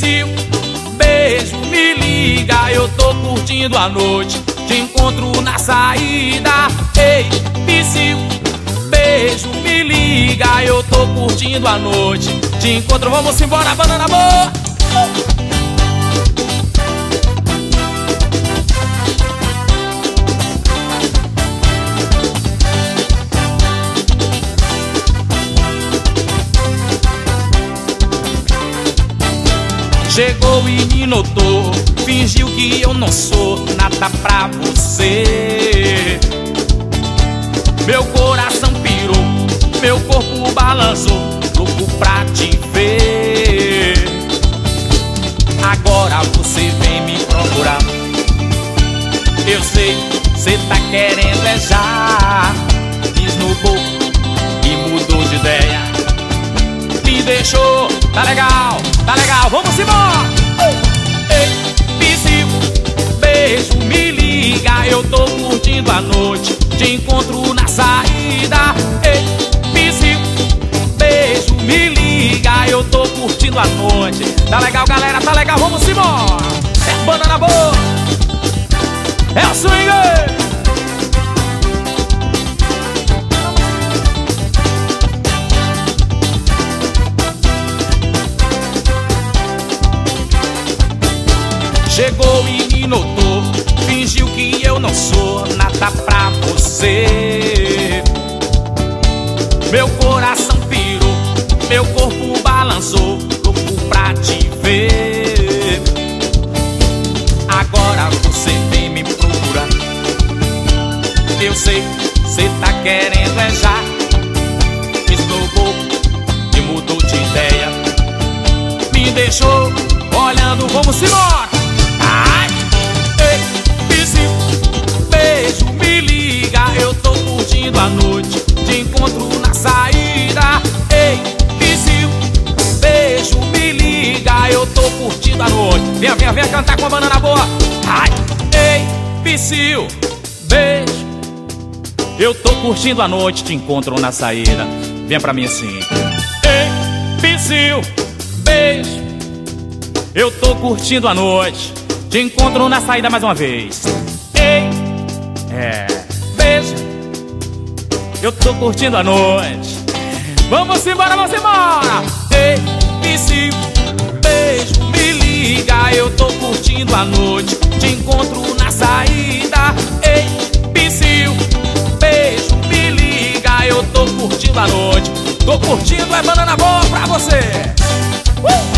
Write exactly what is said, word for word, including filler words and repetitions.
Psyu, beijo, me liga, eu tô curtindo a noite, te encontro na saída. Ei, Psyu, beijo, me liga, eu tô curtindo a noite, te encontro, vamos embora, banana boa. Chegou e me notou, fingiu que eu não sou nada pra você. Meu coração pirou, meu corpo balançou, louco pra te ver. Agora você vem me procurar, eu sei, cê tá querendo é já. Esnobou e mudou de ideia, me deixou, tá legal, tá legal, vamos embora. Ei, Psyu, beijo, me liga, eu tô curtindo a noite, te encontro na saída. Ei, Psyu, beijo, me liga, eu tô curtindo a noite, tá legal, galera, tá legal, vamos embora. É banana boa, é o swing. Chegou e me notou, fingiu que eu não sou nada pra você. Meu coração pirou, meu corpo balançou, louco pra te ver. Agora você vem me procurar, eu sei, cê tá querendo é já. Esnobou e mudou de ideia, me deixou olhando, vamos embora. Ai, ei, Psyu, beijo, me liga, eu tô curtindo a noite, te encontro na saída. Ei, Psyu, beijo, me liga, eu tô curtindo a noite. Venha, venha, venha cantar com a banana boa. Ai, ei, Psyu, beijo, eu tô curtindo a noite, te encontro na saída. Venha pra mim assim. Ei, Psyu, beijo, eu tô curtindo a noite, te encontro na saída mais uma vez. Ei, é, beijo, eu tô curtindo a noite, vamos embora, vamos embora. Ei, Psyu, beijo, me liga, eu tô curtindo a noite, te encontro na saída. Ei, Psyu, beijo, me liga, eu tô curtindo a noite, tô curtindo, é banana boa pra você. Uh!